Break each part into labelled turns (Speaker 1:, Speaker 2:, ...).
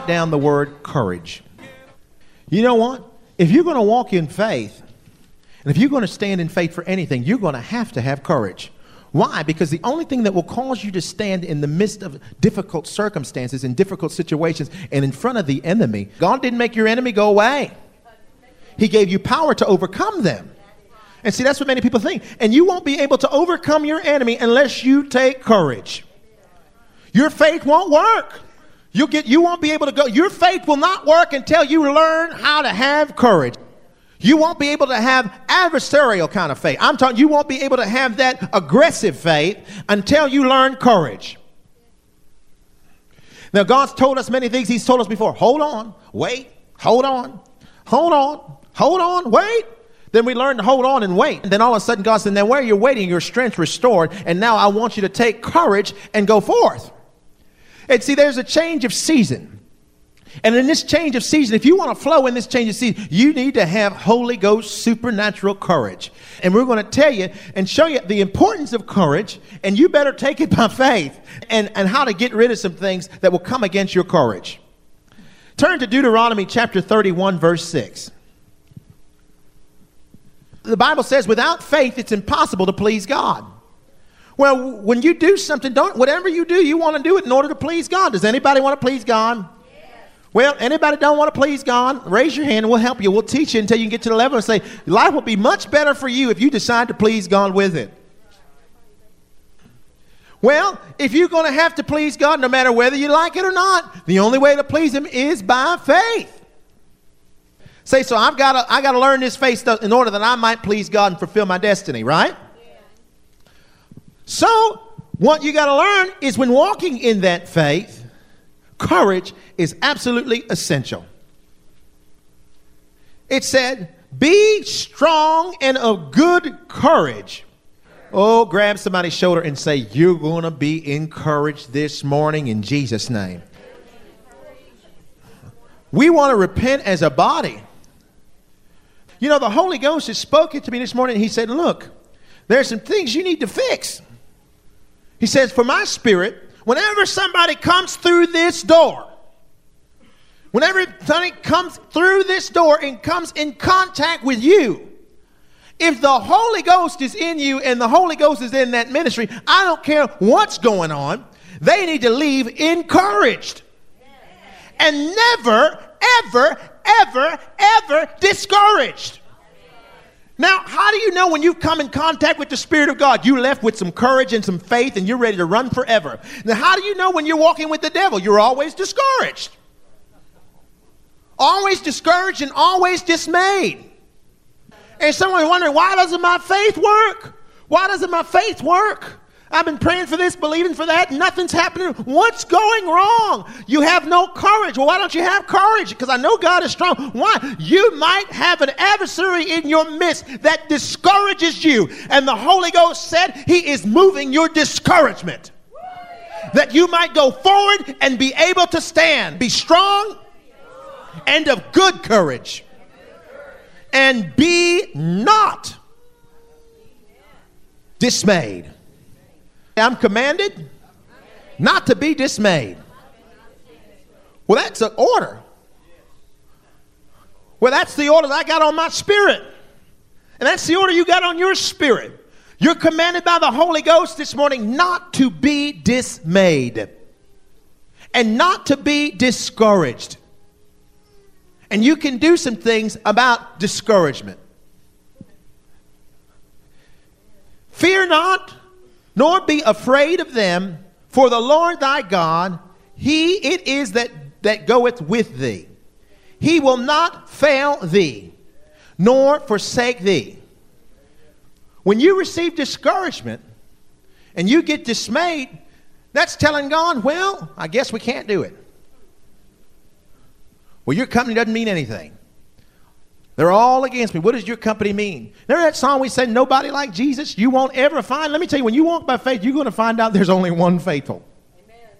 Speaker 1: down the word courage. You know what? If you're going to walk in faith, and if you're going to stand in faith for anything, you're going to have courage. Why? Because the only thing that will cause you to stand in the midst of difficult circumstances and difficult situations and in front of the enemy, God didn't make your enemy go away. He gave you power to overcome them. And see, that's what many people think. And you won't be able to overcome your enemy unless you take courage. Your faith won't work. You won't be able to go. Your faith will not work until you learn how to have courage. You won't be able to have adversarial kind of faith. I'm talking, you won't be able to have that aggressive faith until you learn courage. Now, God's told us many things. He's told us before. Hold on, wait, hold on, wait. Then we learn to hold on and wait. And then all of a sudden, God said, now where you're waiting, your strength's restored. And now I want you to take courage and go forth. And see, there's a change of season. And in this change of season, if you want to flow in this change of season, you need to have Holy Ghost supernatural courage. And we're going to tell you and show you the importance of courage, and you better take it by faith, and how to get rid of some things that will come against your courage. Turn to Deuteronomy chapter 31, verse 6. The Bible says, without faith, it's impossible to please God. Well, when you do something, whatever you do, you want to do it in order to please God. Does anybody want to please God? Well, anybody don't want to please God, raise your hand and we'll help you. We'll teach you until you can get to the level and say, life will be much better for you if you decide to please God with it. Well, if you're going to have to please God, no matter whether you like it or not, the only way to please Him is by faith. Say, so I got to learn this faith stuff in order that I might please God and fulfill my destiny, right? Yeah. So what you got to learn is when walking in that faith, courage is absolutely essential. It said, be strong and of good courage. Oh, grab somebody's shoulder and say, you're going to be encouraged this morning in Jesus' name. We want to repent as a body. You know, the Holy Ghost has spoken to me this morning. He said, look, there's some things you need to fix. He says, for my spirit, whenever somebody comes through this door, whenever somebody comes through this door and comes in contact with you, if the Holy Ghost is in you and the Holy Ghost is in that ministry, I don't care what's going on, they need to leave encouraged. And never, ever discouraged. Now, how do you know when you come in contact with the Spirit of God, you left with some courage and some faith and you're ready to run forever? Now, how do you know when you're walking with the devil? You're always discouraged. Always discouraged and always dismayed. And someone's wondering, why doesn't my faith work? Why doesn't my faith work? I've been praying for this, believing for that. Nothing's happening. What's going wrong? You have no courage. Well, why don't you have courage? Because I know God is strong. Why? You might have an adversary in your midst that discourages you. And the Holy Ghost said He is moving your discouragement. That you might go forward and be able to stand. Be strong and of good courage. And be not dismayed. I'm commanded not to be dismayed. Well, that's an order. Well, that's the order that I got on my spirit. And that's the order you got on your spirit. You're commanded by the Holy Ghost this morning not to be dismayed and not to be discouraged. And you can do some things about discouragement. Fear not, nor be afraid of them, for the Lord thy God, He it is that goeth with thee. He will not fail thee, nor forsake thee. When you receive discouragement and you get dismayed, that's telling God, well, I guess we can't do it. Well, your company doesn't mean anything. They're all against me. What does your company mean? Remember that song we said, nobody like Jesus? You won't ever find. Let me tell you, when you walk by faith, you're going to find out there's only one faithful. Amen.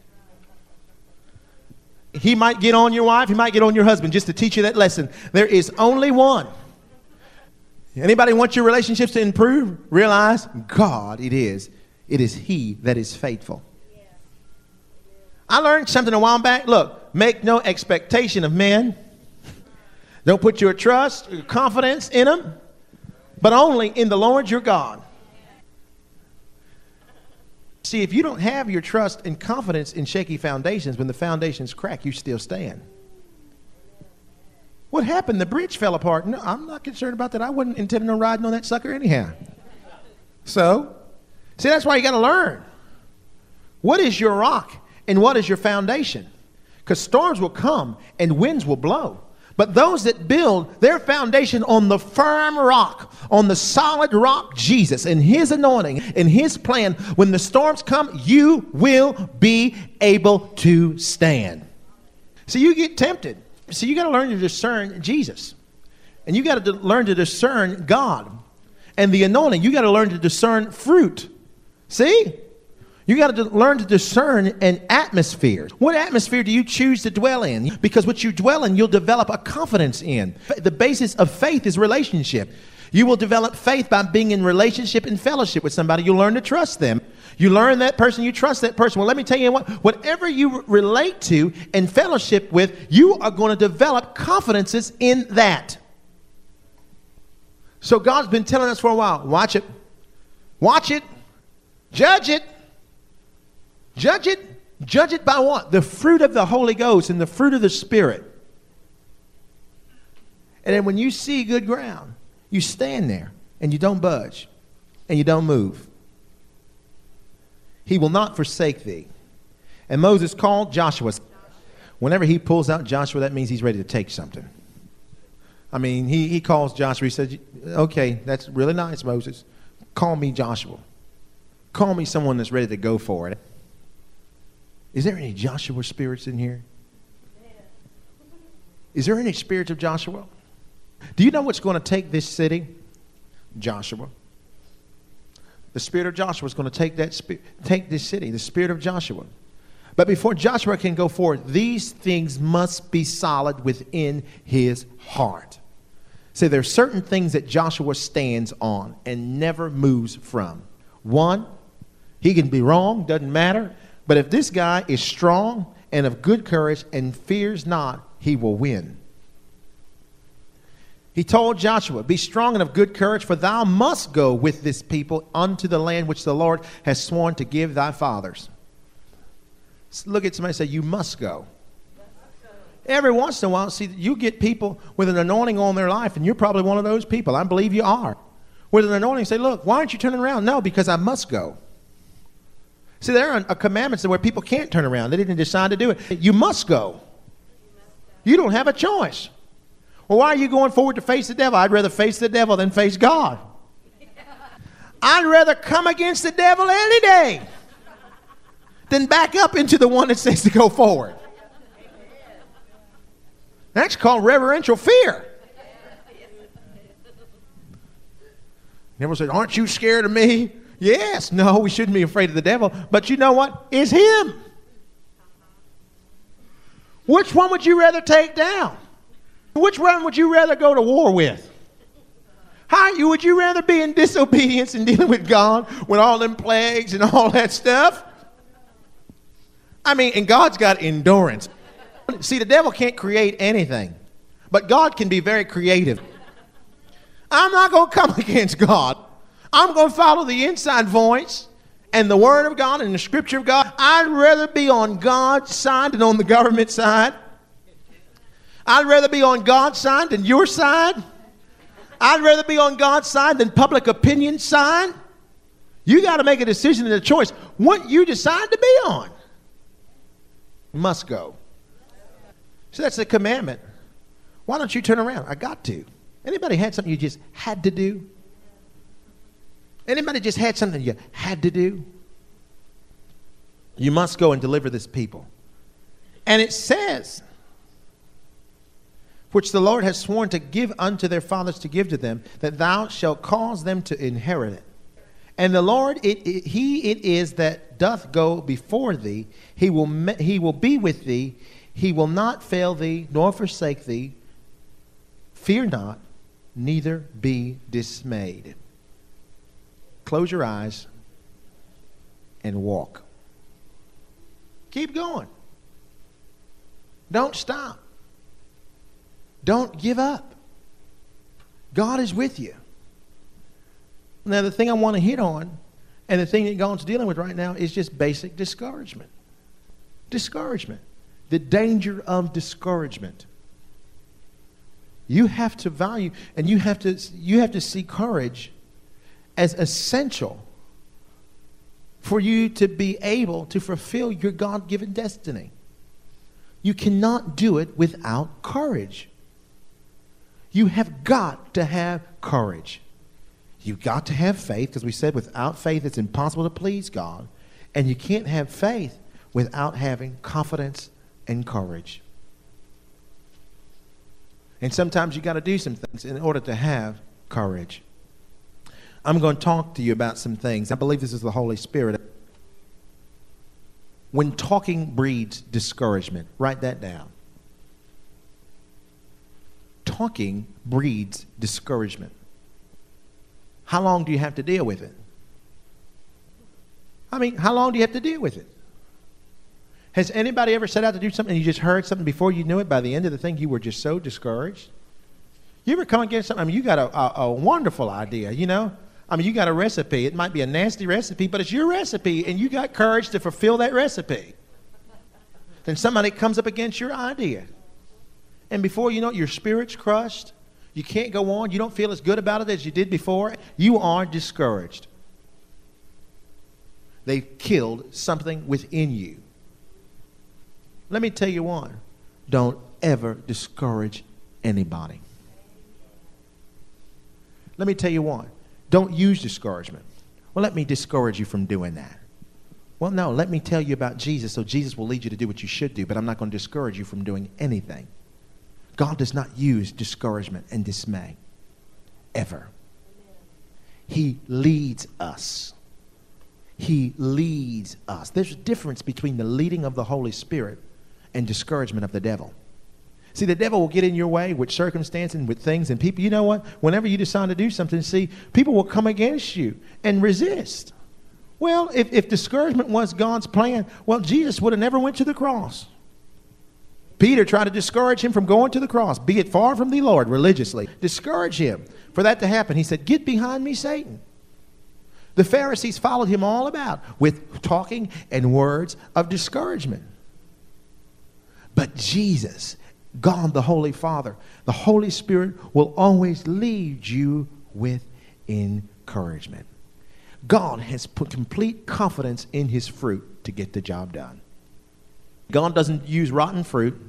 Speaker 1: He might get on your wife. He might get on your husband just to teach you that lesson. There is only one. Anybody want your relationships to improve? Realize God it is. It is He that is faithful. Yeah. I learned something a while back. Look. make no expectation of men. Don't put your trust, your confidence in them, but only in the Lord your God. See, if you don't have your trust and confidence in shaky foundations, when the foundations crack, you still stand. What happened? The bridge fell apart. No, I'm not concerned about that. I wasn't intending on riding on that sucker anyhow. So, see, that's why you got to learn. What is your rock and what is your foundation? Because storms will come and winds will blow. But those that build their foundation on the firm rock, on the solid rock, Jesus, and his anointing and his plan, when the storms come, you will be able to stand. So you get tempted. So you got to learn to discern Jesus. And you got to learn to discern God and the anointing. You got to learn to discern fruit. See? You got to learn to discern an atmosphere. What atmosphere do you choose to dwell in? Because what you dwell in, you'll develop a confidence in. The basis of faith is relationship. You will develop faith by being in relationship and fellowship with somebody. You'll learn to trust them. You learn that person, you trust that person. Well, let me tell you what, whatever you relate to and fellowship with, you are going to develop confidences in that. So God's been telling us for a while, watch it. Watch it. Judge it. Judge it. Judge it by what? The fruit of the Holy Ghost and the fruit of the Spirit. And then when you see good ground, you stand there and you don't budge and you don't move. He will not forsake thee. And Moses called Joshua. Whenever he pulls out Joshua, that means he's ready to take something. I mean, he calls Joshua. He said, okay, that's really nice, Moses. Call me Joshua. Call me someone that's ready to go for it. Is there any Joshua spirits in here? Is there any spirits of Joshua? Do you know what's going to take this city? Joshua. The spirit of Joshua is going to take this city, the spirit of Joshua. But before Joshua can go forward, these things must be solid within his heart. See, there are certain things that Joshua stands on and never moves from. One, he can be wrong, doesn't matter. But if this guy is strong and of good courage and fears not, he will win. He told Joshua, be strong and of good courage, for thou must go with this people unto the land which the Lord has sworn to give thy fathers. Look at somebody and say, you must go. Every once in a while, see, you get people with an anointing on their life, and you're probably one of those people. I believe you are. With an anointing, say, look, why aren't you turning around? No, because I must go. See, there are commandments where people can't turn around. They didn't decide to do it. You must go. You don't have a choice. Well, why are you going forward to face the devil? I'd rather face the devil than face God. I'd rather come against the devil any day than back up into the one that says to go forward. That's called reverential fear. Everyone said, aren't you scared of me? Yes. No, we shouldn't be afraid of the devil. But you know what? It's him. Which one would you rather take down? Which one would you rather go to war with? Would you rather be in disobedience and dealing with God with all them plagues and all that stuff? I mean, and God's got endurance. See, the devil can't create anything, but God can be very creative. I'm not going to come against God. I'm going to follow the inside voice and the word of God and the scripture of God. I'd rather be on God's side than on the government side. I'd rather be on God's side than your side. I'd rather be on God's side than public opinion side. You got to make a decision and a choice. What you decide to be on must go. So that's the commandment. Why don't you turn around? I got to. Anybody had something you just had to do? Anybody just had something you had to do? You must go and deliver this people. And it says, which the Lord has sworn to give unto their fathers to give to them, that thou shalt cause them to inherit it. And the Lord, he it is that doth go before thee. He will be with thee. He will not fail thee, nor forsake thee. Fear not, neither be dismayed. Close your eyes and walk. Keep going. Don't stop. Don't give up. God is with you. Now, the thing I want to hit on, and the thing that God's dealing with right now, is just basic discouragement. Discouragement. The danger of discouragement. You have to value, and you have to see courage as essential for you to be able to fulfill your God-given destiny. You cannot do it without courage. You have got to have courage. You've got to have faith, because we said without faith it's impossible to please God. And you can't have faith without having confidence and courage. And sometimes you got to do some things in order to have courage. I'm going to talk to you about some things. I believe this is the Holy Spirit. When talking breeds discouragement, write that down. Talking breeds discouragement. How long do you have to deal with it? I mean, how long do you have to deal with it? Has anybody ever set out to do something and you just heard something before you knew it? By the end of the thing, you were just so discouraged? You ever come against something? I mean, you got a wonderful idea, you know? I mean, you got a recipe. It might be a nasty recipe, but it's your recipe, and you got courage to fulfill that recipe. Then somebody comes up against your idea. And before you know it, your spirit's crushed. You can't go on. You don't feel as good about it as you did before. You are discouraged. They've killed something within you. Let me tell you what. Don't ever discourage anybody. Let me tell you what. Don't use discouragement. Well, let me discourage you from doing that. Well, no, let me tell you about Jesus, so Jesus will lead you to do what you should do, but I'm not going to discourage you from doing anything. God does not use discouragement and dismay, ever. He leads us. He leads us. There's a difference between the leading of the Holy Spirit and discouragement of the devil. See, the devil will get in your way with circumstances and with things and people. You know what? Whenever you decide to do something, see, people will come against you and resist. Well, if discouragement was God's plan, well, Jesus would have never went to the cross. Peter tried to discourage him from going to the cross. Be it far from thee, Lord, religiously. Discourage him. For that to happen, he said, get behind me, Satan. The Pharisees followed him all about with talking and words of discouragement. But Jesus, God the Holy Father, the Holy Spirit will always lead you with encouragement. God has put complete confidence in his fruit to get the job done. God doesn't use rotten fruit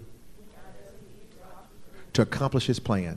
Speaker 1: to accomplish his plan.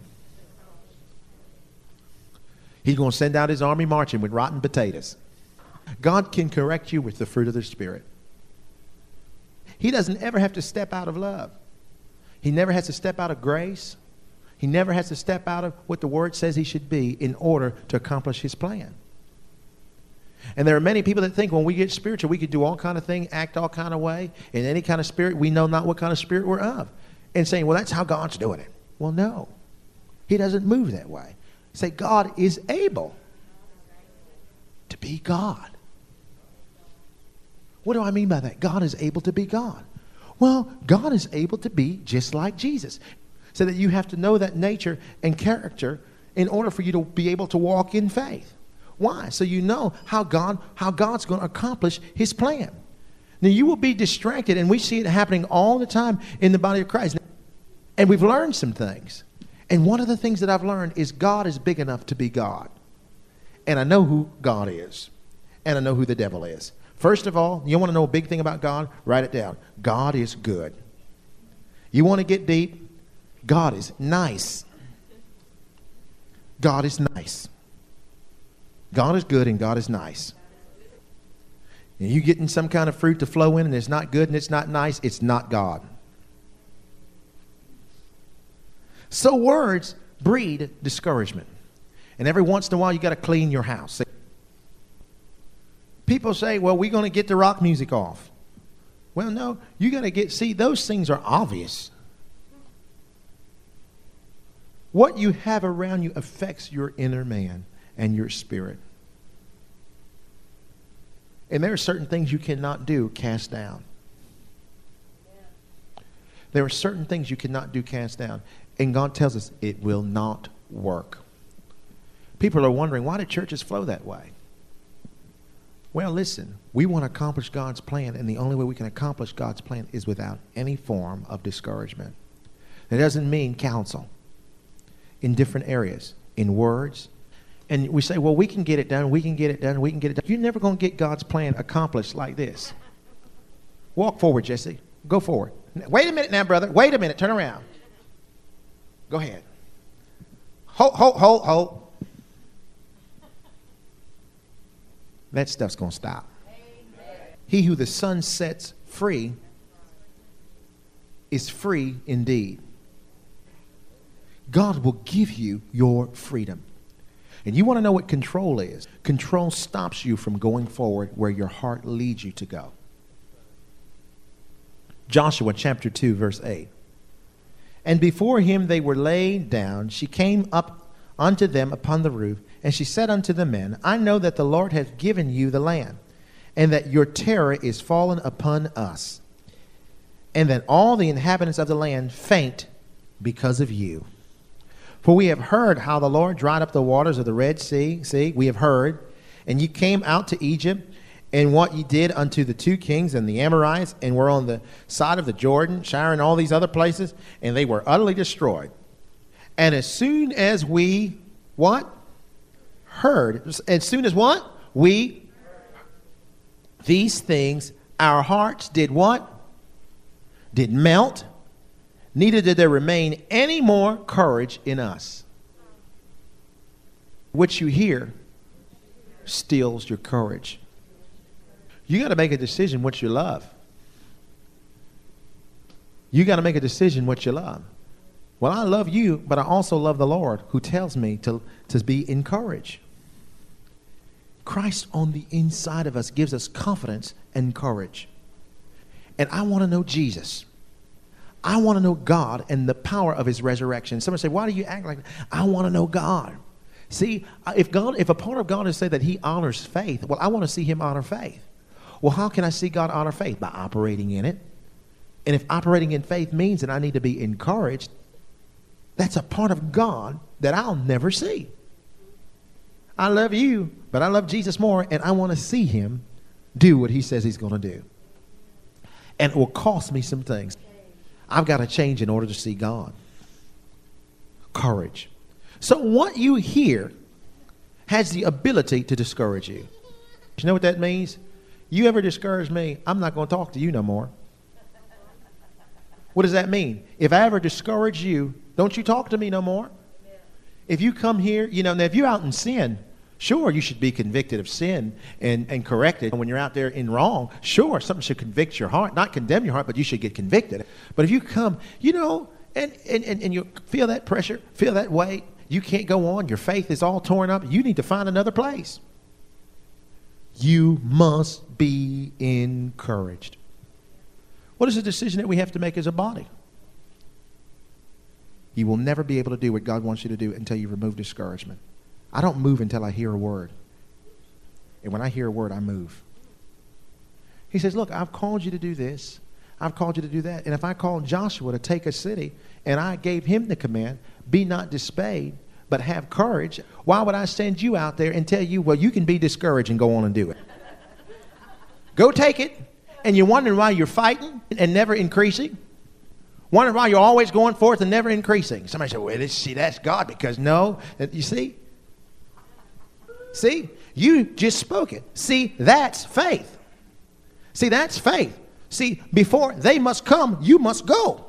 Speaker 1: He's going to send out his army marching with rotten potatoes. God can correct you with the fruit of the Spirit. He doesn't ever have to step out of love. He never has to step out of grace. He never has to step out of what the Word says he should be in order to accomplish his plan. And there are many people that think when we get spiritual, we could do all kind of things, act all kind of way, in any kind of spirit. We know not what kind of spirit we're of. And saying, well, that's how God's doing it. Well, no. He doesn't move that way. Say, God is able to be God. What do I mean by that? God is able to be God. Well, God is able to be just like Jesus. So that you have to know that nature and character in order for you to be able to walk in faith. Why? So you know how God's going to accomplish his plan. Now, you will be distracted, and we see it happening all the time in the body of Christ. And we've learned some things. And one of the things that I've learned is God is big enough to be God. And I know who God is. And I know who the devil is. First of all, you want to know a big thing about God? Write it down. God is good. You want to get deep? God is nice. God is nice. God is good and God is nice. And you getting some kind of fruit to flow in and it's not good and it's not nice, it's not God. So words breed discouragement. And every once in a while you got to clean your house. People say, well, we're going to get the rock music off. Well, no, you got to see, those things are obvious. What you have around you affects your inner man and your spirit. And there are certain things you cannot do, cast down. There are certain things you cannot do cast down. And God tells us it will not work. People are wondering, why do churches flow that way? Well, listen, we want to accomplish God's plan, and the only way we can accomplish God's plan is without any form of discouragement. That doesn't mean counsel in different areas, in words. And we say, well, we can get it done, we can get it done, we can get it done. You're never going to get God's plan accomplished like this. Walk forward, Jesse. Go forward. Wait a minute now, brother. Wait a minute. Turn around. Go ahead. Hold. That stuff's going to stop. Amen. He who the Son sets free is free indeed. God will give you your freedom. And you want to know what control is? Control stops you from going forward where your heart leads you to go. Joshua chapter 2, verse 8. And before him they were laid down. She came up unto them upon the roof, and she said unto the men, I know that the Lord hath given you the land, and that your terror is fallen upon us, and that all the inhabitants of the land faint because of you. For we have heard how the Lord dried up the waters of the Red Sea. See, we have heard. And you came out to Egypt, and what ye did unto the two kings and the Amorites, and were on the side of the Jordan, Shire, and all these other places, and they were utterly destroyed. And as soon as we, what? Heard. As soon as what? We, these things, our hearts did what? Did melt. Neither did there remain any more courage in us. What you hear steals your courage. You got to make a decision what you love. You got to make a decision what you love. Well, I love you, but I also love the Lord who tells me to be encouraged. Christ on the inside of us gives us confidence and courage. And I want to know Jesus. I want to know God and the power of his resurrection. Someone say, why do you act like that? I want to know God. See, if a part of God is say that he honors faith, well, I want to see him honor faith. Well, how can I see God honor faith? By operating in it. And if operating in faith means that I need to be encouraged, that's a part of God that I'll never see. I love you, but I love Jesus more, and I want to see him do what he says he's going to do. And it will cost me some things. I've got to change in order to see God. Courage. So what you hear has the ability to discourage you. You know what that means? You ever discourage me, I'm not going to talk to you no more. What does that mean? If I ever discourage you, don't you talk to me no more? If you come here, now if you're out in sin, sure, you should be convicted of sin and corrected. When you're out there in wrong, sure, something should convict your heart. Not condemn your heart, but you should get convicted. But if you come, and you feel that pressure, feel that weight, you can't go on, your faith is all torn up, you need to find another place. You must be encouraged. What is the decision that we have to make as a body? You will never be able to do what God wants you to do until you remove discouragement. I don't move until I hear a word. And when I hear a word, I move. He says, look, I've called you to do this. I've called you to do that. And if I called Joshua to take a city and I gave him the command, be not dismayed, but have courage, why would I send you out there and tell you, well, you can be discouraged and go on and do it? Go take it. And you're wondering why you're fighting and never increasing? Wondering why you're always going forth and never increasing? Somebody said, well, see, that's God, because no. You see? See? You just spoke it. See, that's faith. See, that's faith. See, before they must come, you must go.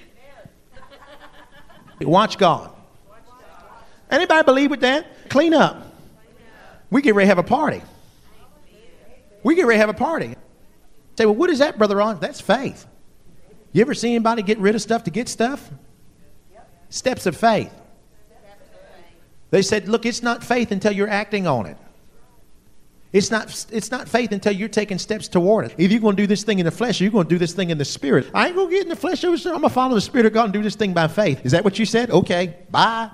Speaker 1: Watch God. Anybody believe with that? Clean up. We get ready to have a party. We get ready to have a party. Say, well, what is that, Brother Ron? That's faith. You ever see anybody get rid of stuff to get stuff? Steps of faith. They said, look, it's not faith until you're acting on it. It's not faith until you're taking steps toward it. If you're going to do this thing in the flesh, you're going to do this thing in the spirit. I ain't going to get in the flesh. I'm going to follow the Spirit of God and do this thing by faith. Is that what you said? Okay, bye.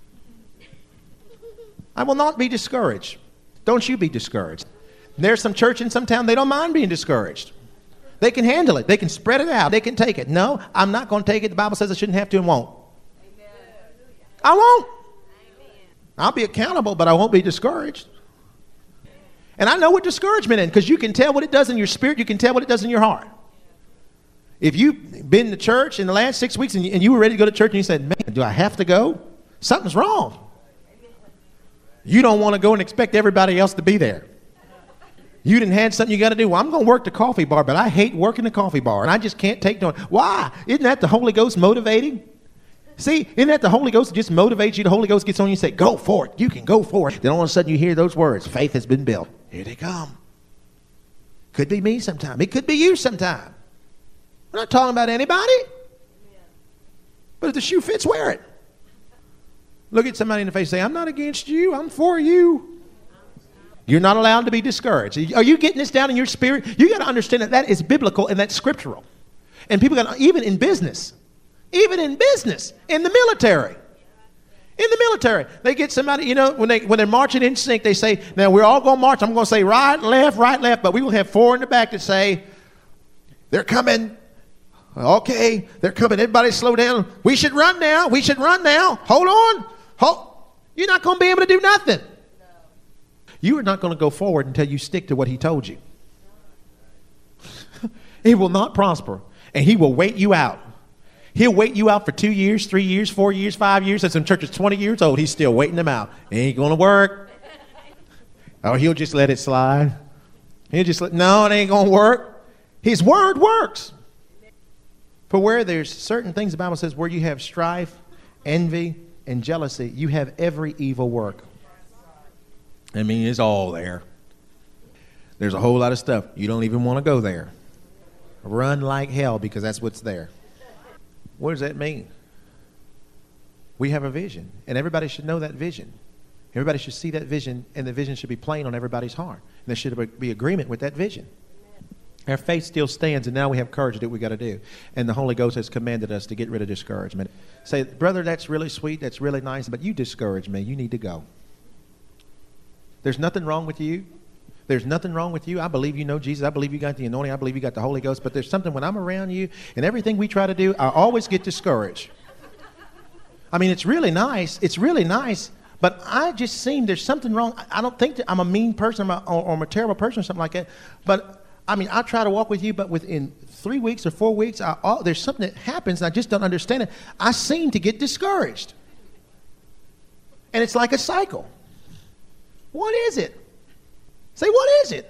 Speaker 1: I will not be discouraged. Don't you be discouraged. There's some church in some town, they don't mind being discouraged. They can handle it. They can spread it out. They can take it. No, I'm not going to take it. The Bible says I shouldn't have to and won't. Amen. I won't. Amen. I'll be accountable, but I won't be discouraged. And I know what discouragement is, because you can tell what it does in your spirit. You can tell what it does in your heart. If you've been to church in the last 6 weeks and you were ready to go to church and you said, man, do I have to go? Something's wrong. You don't want to go and expect everybody else to be there. You didn't have something you got to do. Well, I'm going to work the coffee bar, but I hate working the coffee bar, and I just can't take no. Why? Isn't that the Holy Ghost motivating? See, isn't that the Holy Ghost that just motivates you? The Holy Ghost gets on you and say, go for it. You can go for it. Then all of a sudden you hear those words, faith has been built. Here they come. Could be me sometime. It could be you sometime. I'm not talking about anybody. But if the shoe fits, wear it. Look at somebody in the face and say, I'm not against you. I'm for you. You're not allowed to be discouraged. Are you getting this down in your spirit? You got to understand that that is biblical and that's scriptural. And people got even in business, in the military. In the military, they get somebody, you know, when they're marching in sync, they say, now we're all going to march. I'm going to say right, left, but we will have four in the back that say, they're coming. Okay, they're coming. Everybody slow down. We should run now. Hold on. You're not going to be able to do nothing. You are not going to go forward until you stick to what he told you. It will not prosper, and he will wait you out. He'll wait you out for 2 years, 3 years, 4 years, 5 years. As some church is 20 years old, he's still waiting them out. It ain't going to work. Or he'll just let it slide. No, it ain't going to work. His word works. For where there's certain things, the Bible says, where you have strife, envy, and jealousy, you have every evil work. I mean, it's all there. There's a whole lot of stuff. You don't even want to go there. Run like hell because that's what's there. What does that mean? We have a vision, and everybody should know that vision. Everybody should see that vision, and the vision should be plain on everybody's heart. And there should be agreement with that vision. Our faith still stands, and now we have courage to do what we got to do. And the Holy Ghost has commanded us to get rid of discouragement. Say, brother, that's really sweet, that's really nice, but you discourage me. You need to go. There's nothing wrong with you. There's nothing wrong with you. I believe you know Jesus. I believe you got the anointing. I believe you got the Holy Ghost. But there's something when I'm around you and everything we try to do, I always get discouraged. I mean, it's really nice. But I just seem there's something wrong. I don't think that I'm a mean person or I'm a terrible person or something like that. But, I mean, I try to walk with you, but within 3 weeks or 4 weeks, there's something that happens and I just don't understand it. I seem to get discouraged. And it's like a cycle. What is it? Say, what is it?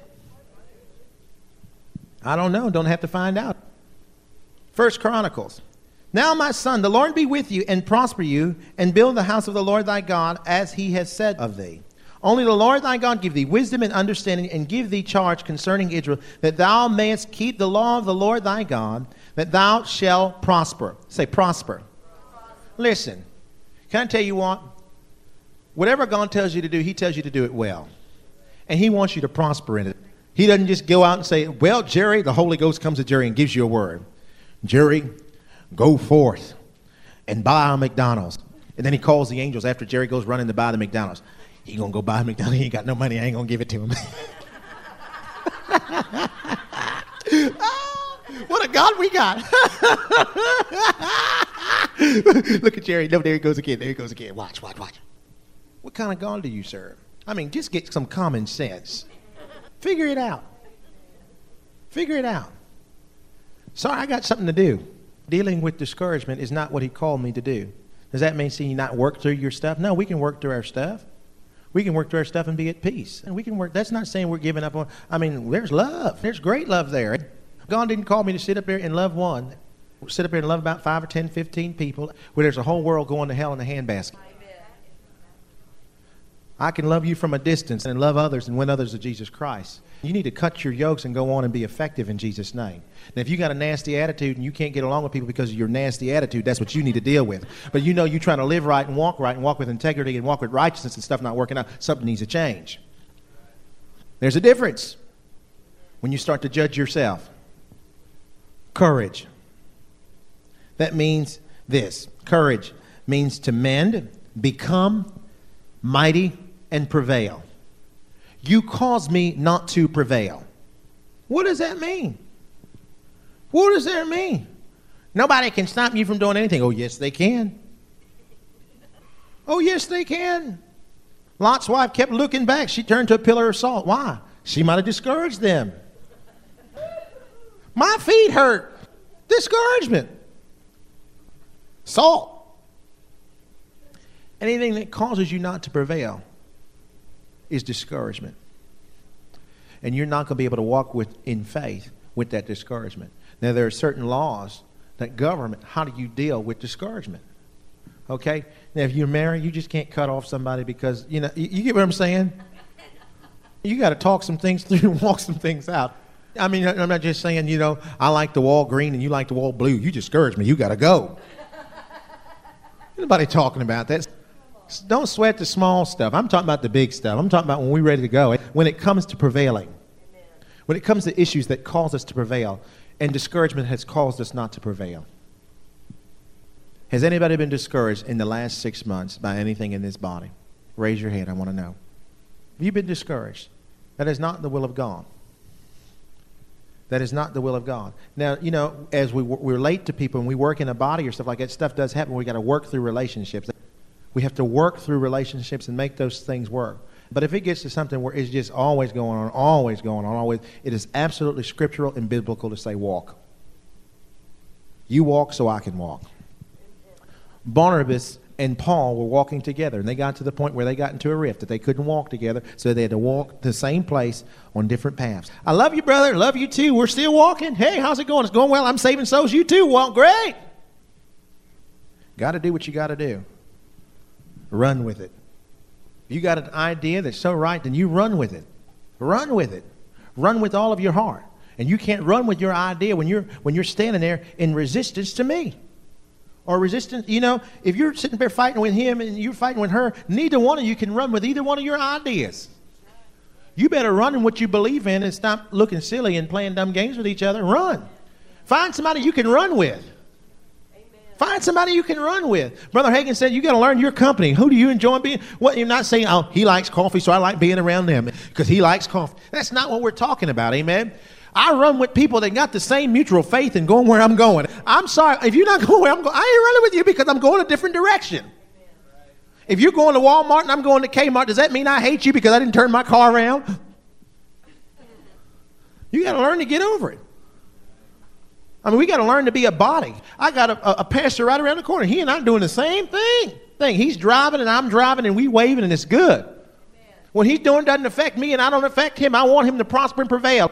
Speaker 1: I don't know. Don't have to find out. 1 Chronicles. Now, my son, the Lord be with you and prosper you and build the house of the Lord thy God as he has said of thee. Only the Lord thy God give thee wisdom and understanding and give thee charge concerning Israel, that thou mayest keep the law of the Lord thy God, that thou shalt prosper. Say, prosper. Listen, can I tell you what? Whatever God tells you to do, he tells you to do it well. And he wants you to prosper in it. He doesn't just go out and say, well, Jerry, the Holy Ghost comes to Jerry and gives you a word. Jerry, go forth and buy a McDonald's. And then he calls the angels after Jerry goes running to buy the McDonald's. He going to go buy a McDonald's. He ain't got no money. I ain't going to give it to him. What a God we got. Look at Jerry. No, there he goes again. Watch. What kind of God do you serve? I mean, just get some common sense. Figure it out. Sorry, I got something to do. Dealing with discouragement is not what he called me to do. Does that mean you not work through your stuff? No, we can work through our stuff. We can work through our stuff and be at peace. And we can work. That's not saying we're giving up on. I mean, there's love. There's great love there. God didn't call me to sit up here and love one. Sit up here and love about 5 or 10, 15 people where there's a whole world going to hell in a handbasket. I can love you from a distance and love others and win others to Jesus Christ. You need to cut your yokes and go on and be effective in Jesus' name. Now, if you got a nasty attitude and you can't get along with people because of your nasty attitude, that's what you need to deal with. But you know you're trying to live right and walk with integrity and walk with righteousness and stuff not working out. Something needs to change. There's a difference when you start to judge yourself. Courage. That means this. Courage means to mend, become mighty, and prevail. You cause me not to prevail. What does that mean? What does that mean? Nobody can stop you from doing anything. Oh, yes, they can. Oh, yes, they can. Lot's wife kept looking back. She turned to a pillar of salt. Why? She might have discouraged them. My feet hurt. Discouragement. Salt. Anything that causes you not to prevail is discouragement. And you're not going to be able to walk in faith with that discouragement. Now, there are certain laws that govern how do you deal with discouragement. Okay? Now, if you're married, you just can't cut off somebody because, you get what I'm saying? You got to talk some things through and walk some things out. I mean, I'm not just saying, I like the wall green and you like the wall blue. You discourage me. You got to go. Nobody talking about that. Don't sweat the small stuff. I'm talking about the big stuff. I'm talking about when we're ready to go. When it comes to prevailing. When it comes to issues that cause us to prevail. And discouragement has caused us not to prevail. Has anybody been discouraged in the last 6 months by anything in this body? Raise your hand. I want to know. Have you been discouraged? That is not the will of God. That is not the will of God. Now, as we relate to people and we work in a body or stuff like that, stuff does happen. We got to work through relationships. We have to work through relationships and make those things work. But if it gets to something where it's just always going on, it is absolutely scriptural and biblical to say walk. You walk so I can walk. Barnabas and Paul were walking together, and they got to the point where they got into a rift that they couldn't walk together, so they had to walk the same place on different paths. I love you, brother. Love you, too. We're still walking. Hey, how's it going? It's going well. I'm saving souls. You, too. Well, great. Got to do what you got to do. Run with it. If you got an idea that's so right, then you run with it. Run with it. Run with all of your heart. And you can't run with your idea when you're standing there in resistance to me. Or resistance, if you're sitting there fighting with him and you're fighting with her, neither one of you can run with either one of your ideas. You better run in what you believe in and stop looking silly and playing dumb games with each other. Run. Find somebody you can run with. Find somebody you can run with. Brother Hagin said, you got to learn your company. Who do you enjoy being? Well, you're not saying, oh, he likes coffee, so I like being around them because he likes coffee. That's not what we're talking about, amen? I run with people that got the same mutual faith in going where I'm going. I'm sorry, if you're not going where I'm going, I ain't running with you because I'm going a different direction. If you're going to Walmart and I'm going to Kmart, does that mean I hate you because I didn't turn my car around? You got to learn to get over it. I mean, we got to learn to be a body. I got a pastor right around the corner. He and I doing the same thing. He's driving and I'm driving and we waving and it's good. Amen. What he's doing doesn't affect me and I don't affect him. I want him to prosper and prevail.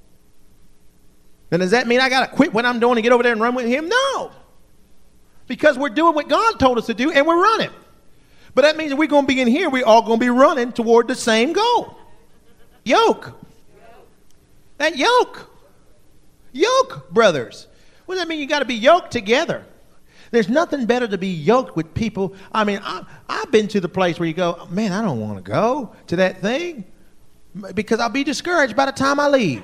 Speaker 1: Then does that mean I got to quit what I'm doing and get over there and run with him? No. Because we're doing what God told us to do and we're running. But that means if we're going to be in here, we're all going to be running toward the same goal. Yoke. That yoke. Yoke, brothers. What does that mean? You got to be yoked together. There's nothing better to be yoked with people. I mean, I've been to the place where you go, man, I don't want to go to that thing because I'll be discouraged by the time I leave.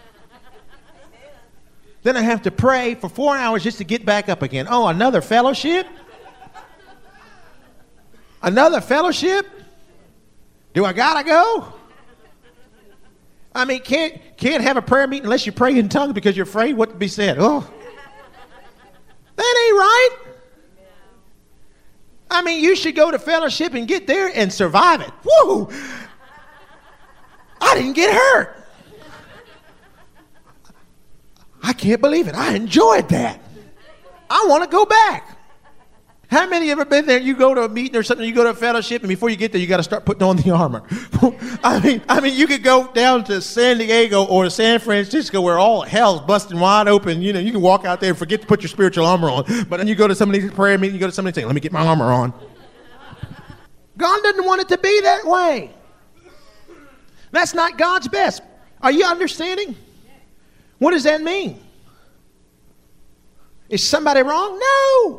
Speaker 1: Then I have to pray for 4 hours just to get back up again. Oh, another fellowship? Another fellowship? Do I gotta go? I mean, can't have a prayer meeting unless you pray in tongues because you're afraid what to be said. Oh, that ain't right. I mean, you should go to fellowship and get there and survive it. Woo! I didn't get hurt. I can't believe it. I enjoyed that. I want to go back. How many of you ever been there? You go to a meeting or something, you go to a fellowship, and before you get there, you got to start putting on the armor. I mean, you could go down to San Diego or San Francisco where all hell's busting wide open. You can walk out there and forget to put your spiritual armor on. But then you go to some of these prayer meetings, you go to somebody saying, let me get my armor on. God doesn't want it to be that way. That's not God's best. Are you understanding? What does that mean? Is somebody wrong? No.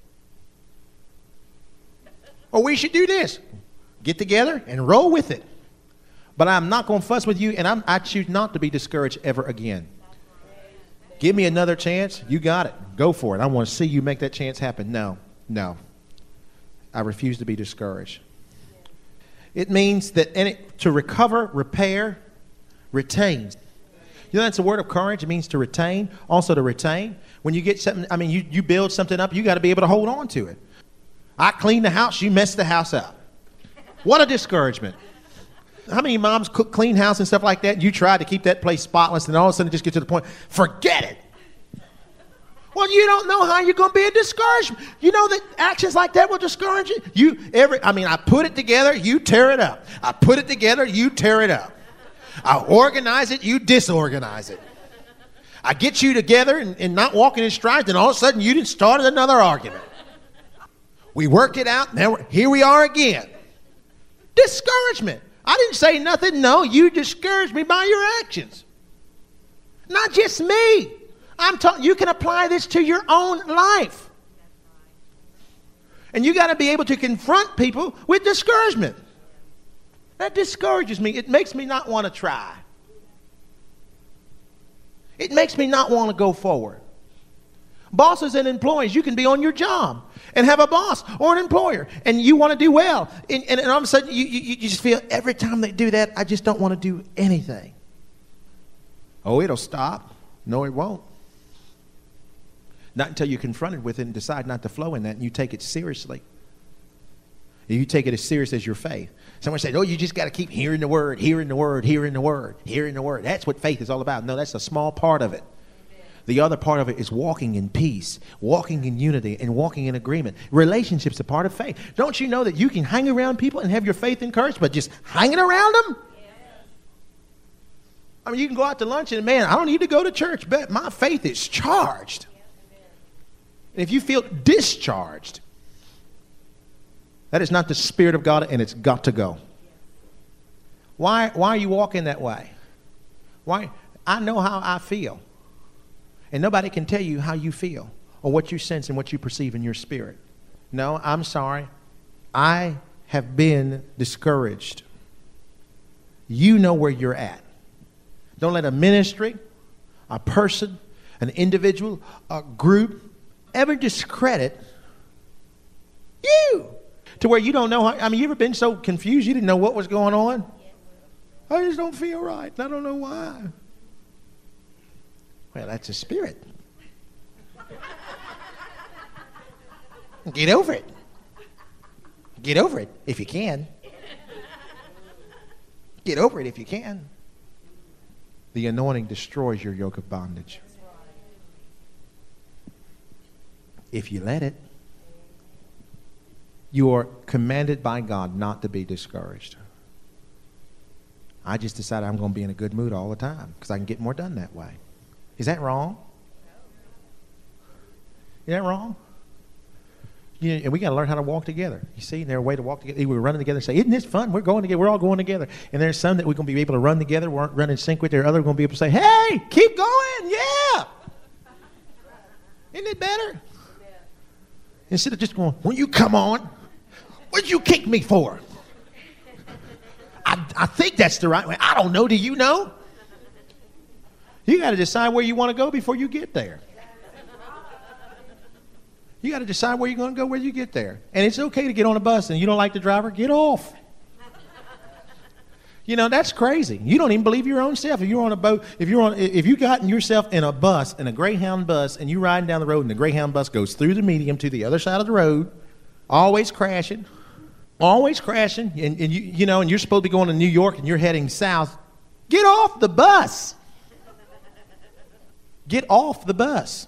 Speaker 1: Or we should do this. Get together and roll with it. But I'm not going to fuss with you, and I choose not to be discouraged ever again. Give me another chance. You got it. Go for it. I want to see you make that chance happen. No. I refuse to be discouraged. It means that to recover, repair, retains. You know that's a word of courage. It means to retain, also to retain. When you get something, I mean, you build something up, you got to be able to hold on to it. I clean the house, you mess the house up. What a discouragement. How many moms cook clean house and stuff like that? And you try to keep that place spotless, and all of a sudden it just gets to the point, forget it. Well, you don't know how you're going to be a discouragement. You know that actions like that will discourage you. I put it together, you tear it up. I put it together, you tear it up. I organize it, you disorganize it. I get you together and not walking in stride, and all of a sudden you didn't start another argument. We work it out, now here we are again. Discouragement. I didn't say nothing. No, you discouraged me by your actions. Not just me. I'm talking, you can apply this to your own life. And you got to be able to confront people with discouragement. That discourages me. It makes me not want to try. It makes me not want to go forward. Bosses and employees, you can be on your job and have a boss or an employer, and you want to do well. And all of a sudden, you just feel every time they do that, I just don't want to do anything. Oh, it'll stop. No, it won't. Not until you're confronted with it and decide not to flow in that, and you take it seriously. You take it as serious as your faith. Someone says, oh, you just got to keep hearing the word, hearing the word, hearing the word, hearing the word. That's what faith is all about. No, that's a small part of it. The other part of it is walking in peace, walking in unity, and walking in agreement. Relationships are part of faith. Don't you know that you can hang around people and have your faith encouraged, but just hanging around them? I mean, you can go out to lunch and, man, I don't need to go to church, but my faith is charged. And if you feel discharged, that is not the Spirit of God, and it's got to go. Why are you walking that way? Why? I know how I feel. And nobody can tell you how you feel or what you sense and what you perceive in your spirit. No, I'm sorry. I have been discouraged. You know where you're at. Don't let a ministry, a person, an individual, a group ever discredit you to where you don't know how. I mean, you ever been so confused you didn't know what was going on? I just don't feel right. I don't know why. Well, that's a spirit. Get over it. Get over it if you can. Get over it if you can. The anointing destroys your yoke of bondage. If you let it. You are commanded by God not to be discouraged. I just decided I'm going to be in a good mood all the time because I can get more done that way. Is that wrong? Is that wrong? You know, and we got to learn how to walk together. You see, there's a way to walk together. We're running together and say, isn't this fun? We're going together. We're all going together. And there's some that we're going to be able to run together, run in sync with. There are others going to be able to say, hey, keep going. Yeah. Isn't it better? Instead of just going, when you come on, what'd you kick me for? I think that's the right way. I don't know. Do you know? You got to decide where you want to go before you get there. You got to decide where you're going to go where you get there. And it's okay to get on a bus and you don't like the driver, get off. You know, that's crazy. You don't even believe your own self. If you're on a boat, if you gotten yourself in a bus, in a Greyhound bus, and you're riding down the road and the Greyhound bus goes through the medium to the other side of the road, always crashing, and you know, and you're supposed to be going to New York and you're heading south, get off the bus. Get off the bus.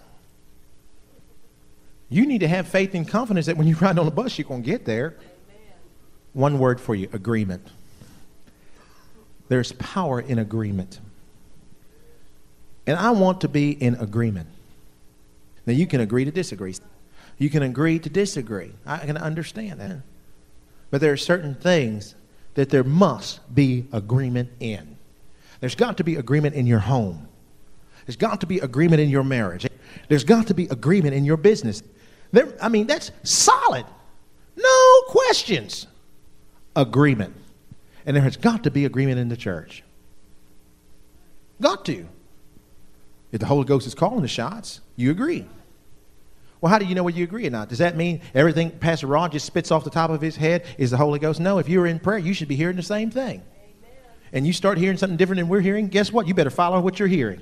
Speaker 1: You need to have faith and confidence that when you ride on the bus, you're going to get there. Amen. One word for you, agreement. There's power in agreement. And I want to be in agreement. Now, you can agree to disagree. You can agree to disagree. I can understand that. But there are certain things that there must be agreement in. There's got to be agreement in your home. There's got to be agreement in your marriage. There's got to be agreement in your business. That's solid. No questions. Agreement. And there has got to be agreement in the church. Got to. If the Holy Ghost is calling the shots, you agree. Well, how do you know whether you agree or not? Does that mean everything Pastor Ron just spits off the top of his head is the Holy Ghost? No, if you're in prayer, you should be hearing the same thing. Amen. and you start hearing something different than we're hearing, guess what? You better follow what you're hearing.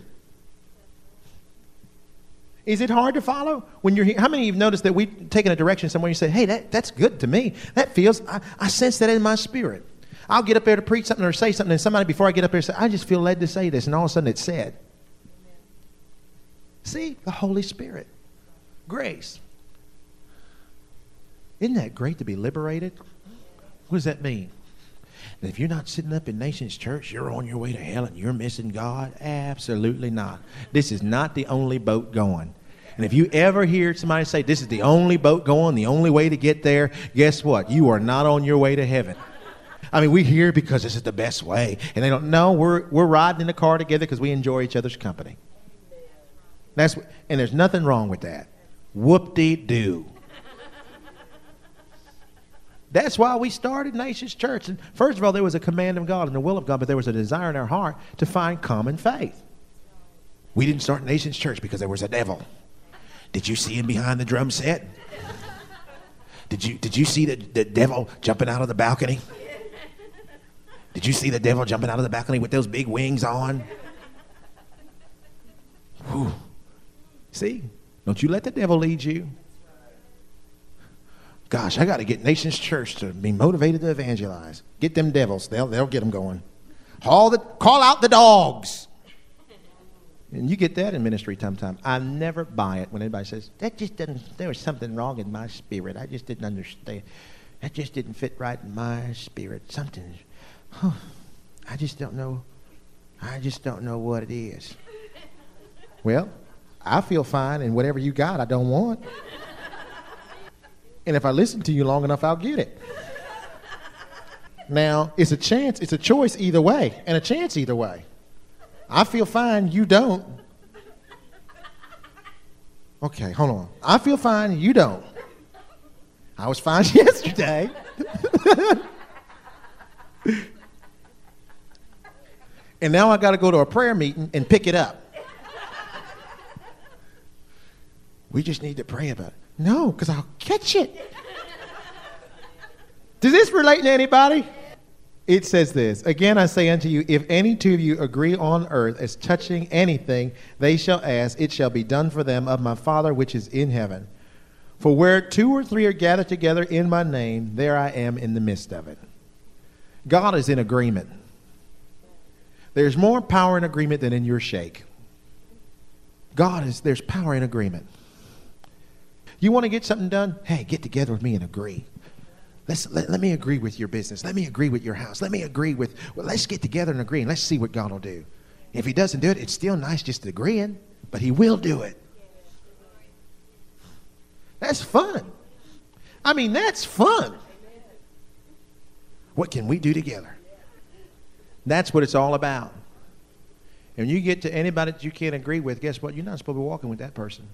Speaker 1: Is it hard to follow when you're here? How many of you have noticed that we've taken a direction somewhere and you say, hey, that's good to me. That feels, I sense that in my spirit. I'll get up there to preach something or say something, and somebody before I get up there say, I just feel led to say this, and all of a sudden it's said. Amen. See, the Holy Spirit. Grace. Isn't that great to be liberated? What does that mean? And if you're not sitting up in Nations Church, you're on your way to hell and you're missing God? Absolutely not. This is not the only boat going. And if you ever hear somebody say, this is the only boat going, the only way to get there, guess what? You are not on your way to heaven. I mean, we hear because this is the best way. And they don't know we're riding in the car together because we enjoy each other's company. And there's nothing wrong with that. Whoop-de-doo. That's why we started Nations Church. And first of all, there was a command of God and the will of God, but there was a desire in our heart to find common faith. We didn't start Nations Church because there was a devil. Did you see him behind the drum set? Did you see the devil jumping out of the balcony? Did you see the devil jumping out of the balcony with those big wings on? Whew. See? Don't you let the devil lead you. Gosh, I got to get Nations Church to be motivated to evangelize. Get them devils. They'll get them going. Call out the dogs. And you get that in ministry sometime. I never buy it when anybody says, there was something wrong in my spirit. I just didn't understand. That just didn't fit right in my spirit. I just don't know. I just don't know what it is. Well, I feel fine, and whatever you got, I don't want. And if I listen to you long enough, I'll get it. Now, it's a choice either way, and a chance either way. I feel fine, you don't. Okay, hold on. I feel fine, you don't. I was fine yesterday. And now I got to go to a prayer meeting and pick it up. We just need to pray about it. No, because I'll catch it. Does this relate to anybody? It says this, again I say unto you, if any two of you agree on earth as touching anything they shall ask, it shall be done for them of my Father which is in heaven. For where 2 or 3 are gathered together in my name, there I am in the midst of it. God is in agreement. There's more power in agreement than in your shake. There's power in agreement. You want to get something done? Hey, get together with me and agree. Let me agree with your business. Let me agree with your house. Let's get together and agree, and let's see what God will do. If he doesn't do it, it's still nice just agreeing, but he will do it. That's fun. I mean, that's fun. What can we do together? That's what it's all about. And you get to anybody that you can't agree with, guess what? You're not supposed to be walking with that person.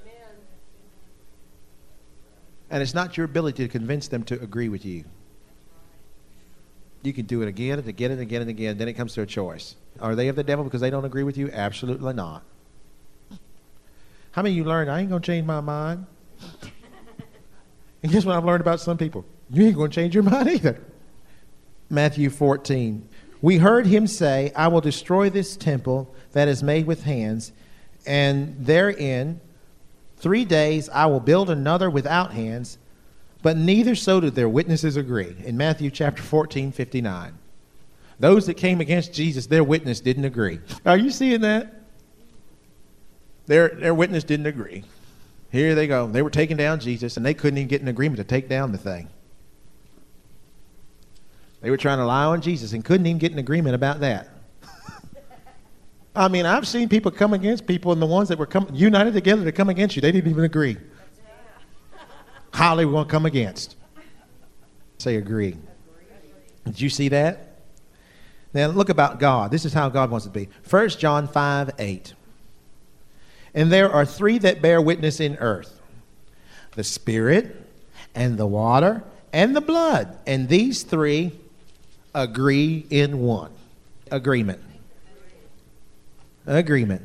Speaker 1: And it's not your ability to convince them to agree with you. You can do it again and again and again and again. Then it comes to a choice. Are they of the devil because they don't agree with you? Absolutely not. How many of you learned, I ain't going to change my mind? And guess what I've learned about some people? You ain't going to change your mind either. Matthew 14. We heard him say, I will destroy this temple that is made with hands, and therein 3 days I will build another without hands, but neither so did their witnesses agree. In Matthew chapter 14:59. Those that came against Jesus, their witness didn't agree. Are you seeing that? Their witness didn't agree. Here they go. They were taking down Jesus, and they couldn't even get an agreement to take down the thing. They were trying to lie on Jesus and couldn't even get an agreement about that. I mean, I've seen people come against people, and the ones that were united together to come against you, they didn't even agree. How they were going to come against. Say agree. Did you see that? Now look about God. This is how God wants it to be. 1 John 5:8. And there are 3 that bear witness in earth, the Spirit and the water and the blood. And these 3 agree in one. Agreement. Agreement.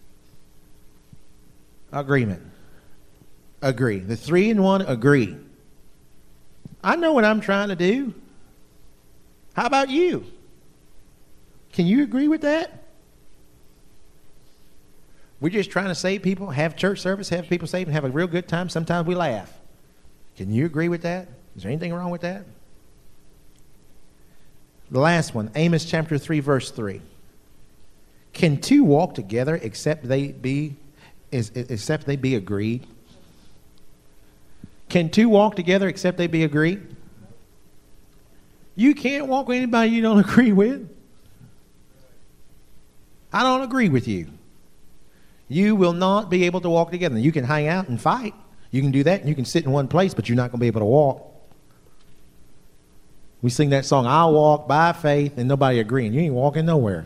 Speaker 1: Agreement. Agree. The 3 in 1 agree. I know what I'm trying to do. How about you? Can you agree with that? We're just trying to save people, have church service, have people saved, and have a real good time. Sometimes we laugh. Can you agree with that? Is there anything wrong with that? The last one, Amos chapter 3, verse 3. Can two walk together except they be agreed? Can two walk together except they be agreed? You can't walk with anybody you don't agree with. I don't agree with you. You will not be able to walk together. You can hang out and fight. You can do that, and you can sit in one place, but you're not going to be able to walk. We sing that song, I'll walk by faith, and nobody agreeing. You ain't walking nowhere.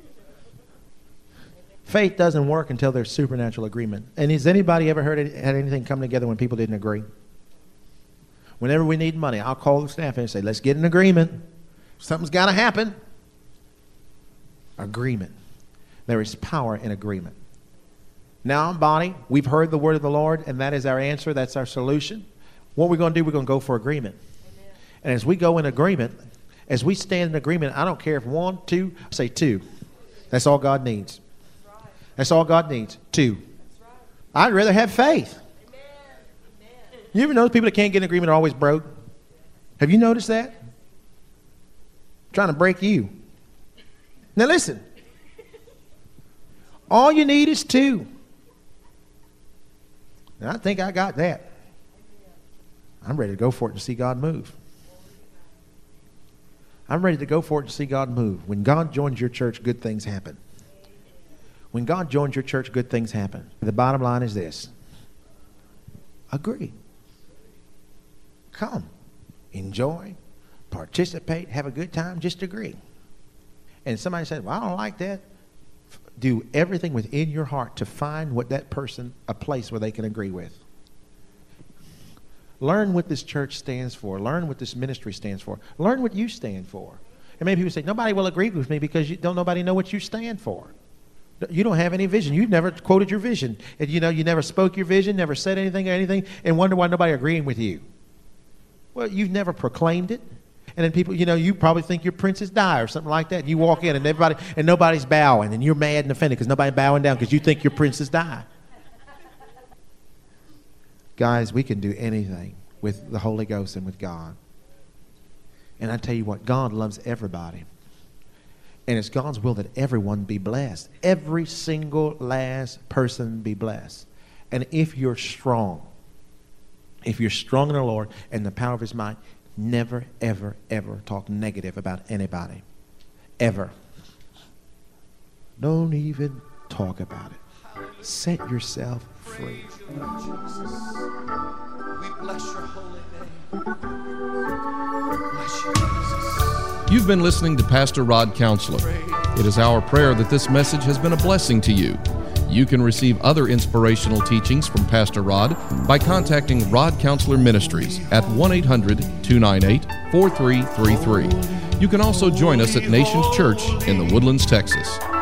Speaker 1: Faith doesn't work until there's supernatural agreement. And has anybody ever had anything come together when people didn't agree? Whenever we need money, I'll call the staff and say, let's get an agreement. Something's got to happen. Agreement. There is power in agreement. Now, body, we've heard the word of the Lord, and that is our answer. That's our solution. What we're going to do, we're going to go for agreement. Amen. And as we go in agreement, as we stand in agreement, I don't care if one, two, say two. That's all God needs. That's right. That's all God needs. Two. That's right. I'd rather have faith. Amen. Amen. You ever notice people that can't get an agreement are always broke? Have you noticed that? I'm trying to break you. Now listen. All you need is two. And I think I got that. I'm ready to go for it and see God move. I'm ready to go for it and see God move. When God joins your church, good things happen. When God joins your church, good things happen. The bottom line is this. Agree. Come. Enjoy. Participate. Have a good time. Just agree. And somebody said, well, I don't like that. Do everything within your heart to find what that person, a place where they can agree with. Learn what this church stands for. Learn what this ministry stands for. Learn what you stand for. And maybe people say, nobody will agree with me because nobody know what you stand for. You don't have any vision. You've never quoted your vision. And you never spoke your vision, never said anything, and wonder why nobody agreeing with you. Well, you've never proclaimed it. And then people, you probably think your Princess Di or something like that. And you walk in and nobody's bowing. And you're mad and offended because nobody's bowing down because you think you're Princess Di. Guys, we can do anything with the Holy Ghost and with God. And I tell you what, God loves everybody. And it's God's will that everyone be blessed. Every single last person be blessed. And if you're strong in the Lord and the power of his might, never, ever, ever talk negative about anybody. Ever. Don't even talk about it. Set yourself free.
Speaker 2: We bless your holy name. Bless you, Jesus.
Speaker 3: You've been listening to Pastor Rod Counselor. It is our prayer that this message has been a blessing to you. You can receive other inspirational teachings from Pastor Rod by contacting Rod Counselor Ministries at 1-800-298-4333. You can also join us at Nations Church in the Woodlands, Texas.